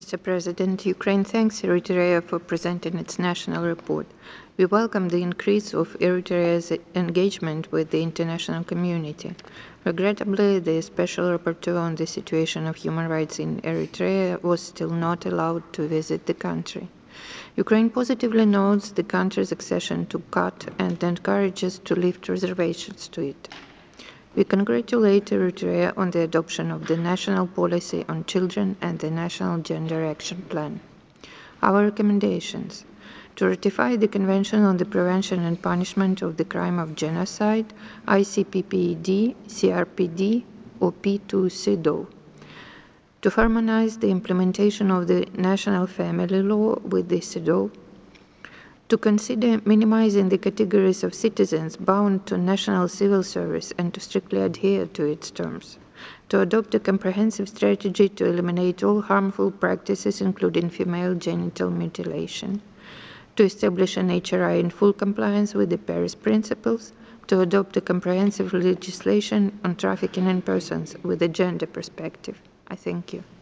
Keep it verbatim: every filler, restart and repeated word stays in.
Mister President, Ukraine thanks Eritrea for presenting its national report. We welcome the increase of Eritrea's engagement with the international community. Regrettably, the Special Rapporteur on the situation of human rights in Eritrea was still not allowed to visit the country. Ukraine positively notes the country's accession to C A T and encourages to lift reservations to it. We congratulate Eritrea on the adoption of the National Policy on Children and the National Gender Action Plan. Our recommendations: to ratify the Convention on the Prevention and Punishment of the Crime of Genocide, I C P P E D, C R P D, or P two C E D O; to harmonize the implementation of the National Family Law with the C E D O; to consider minimizing the categories of citizens bound to national civil service and to strictly adhere to its terms; to adopt a comprehensive strategy to eliminate all harmful practices, including female genital mutilation; to establish an H R I in full compliance with the Paris Principles; to adopt a comprehensive legislation on trafficking in persons with a gender perspective. I thank you.